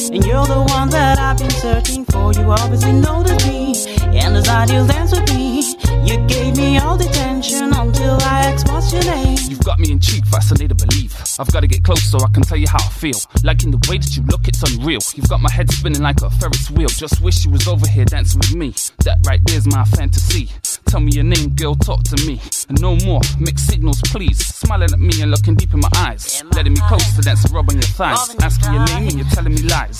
And you're the one that I've been searching for. You obviously noticed me and decided you'll dance with me. You gave me all the attention until I asked what's your name. You've got me intrigued, fascinated, believe. I've got to get close so I can tell you how I feel. Liking the way that you look, it's unreal. You've got my head spinning like a Ferris wheel. Just wish you was over here dancing with me. That right there's my fantasy. Tell me your name, girl, talk to me. And no more mixed signals, please. Smiling at me and looking deep in my eyes. Letting me close to dance and rub on your thighs. Asking your name and you're telling me lies.